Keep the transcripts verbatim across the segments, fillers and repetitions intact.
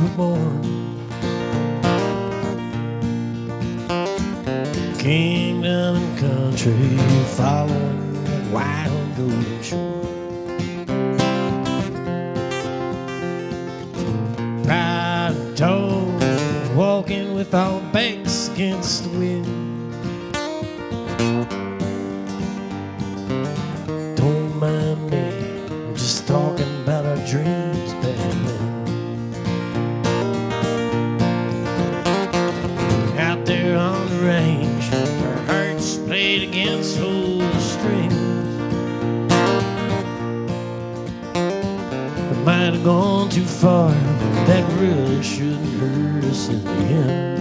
were born. Kingdom and country, following that wild golden shore. Proud and told, walking with our backs against the wind. Don't mind me, I'm just talking about our dreams back then. Out there on the range, our hearts played against old strings. We might have gone too far, but that really shouldn't hurt us in the end.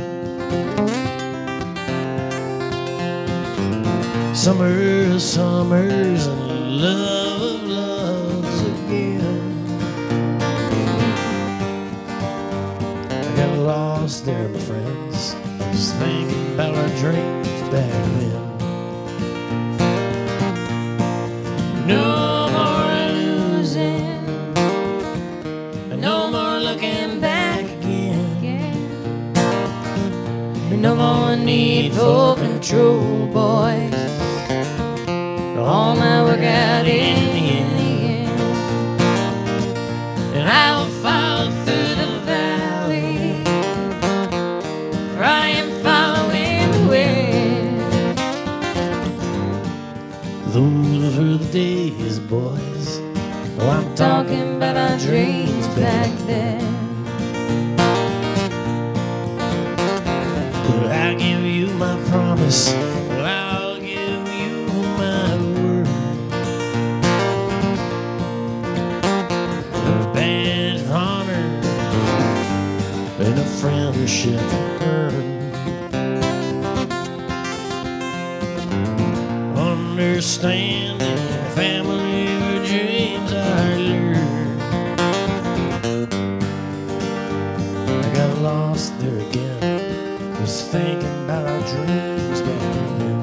Summer, summers, and love of loves again. I got lost there, my friends, just thinking about our dreams back then. No more losing, no more looking back again. No more need for control, boys. All my work out in the end, and I will follow through the valley, for I am following the wind. Those were the days, boys. Oh, I'm talking about our dreams back then. But I give you my promise, well, I'll give you my word. A badge of honor and a friendship earned. Understanding family or dreams I learned. I got lost there again, was thinking about our dreams back then.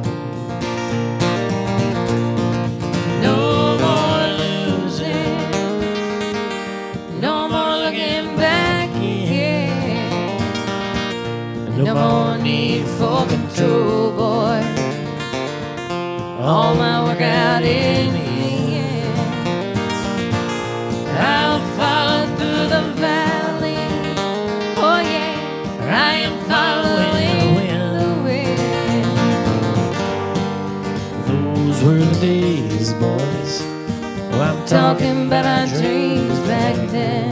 No more losing, no more looking back again. No more need for control, boy. All my work out in the end. I'll follow through the valley. Oh yeah, I am following the wind. Those were the days, boys. Well, I'm talking about our dreams back then.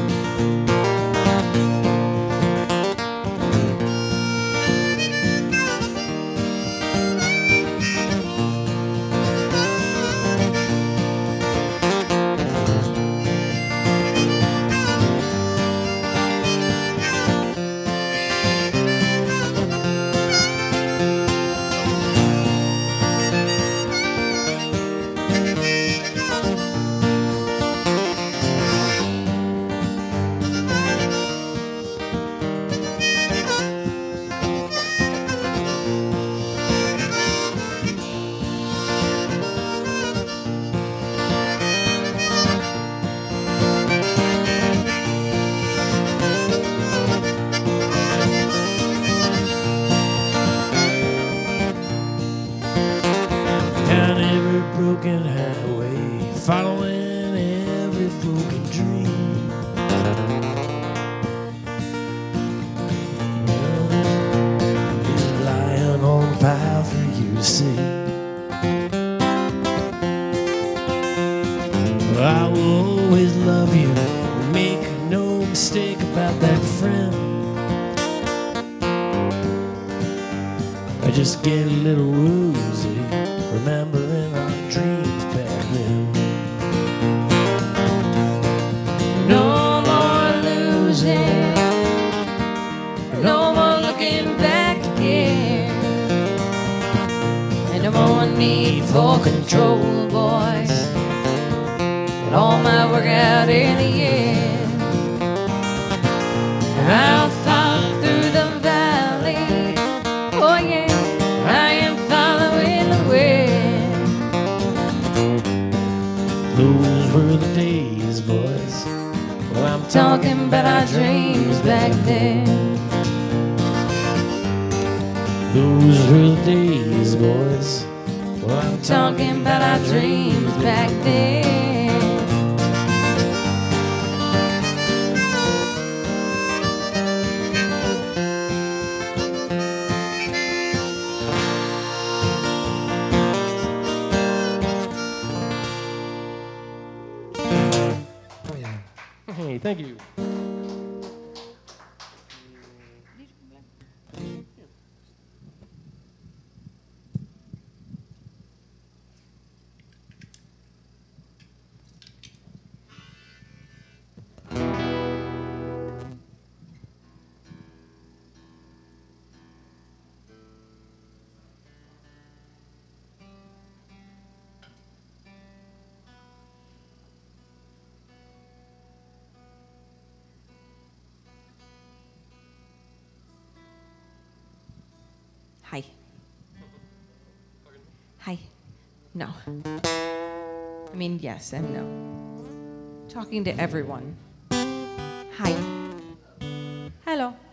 Broken highway, following every broken dream. Is lying on fire for you to see. I will always love you, make no mistake about that friend. I just get a little woozy, remembering our dreams back then. No more losing, no more looking back again, and no more need for control, boys. And all my work out in the end, I'll follow through the valley. Oh yeah, I am following the wind. Those were the days, boys. Well, I'm talking talking about our dreams back then. Those were the days, boys. Well, Talking about our dreams back then. Hey, thank you. Hi. Hi. No. I mean, yes and no. Talking to everyone. Hi. Hello.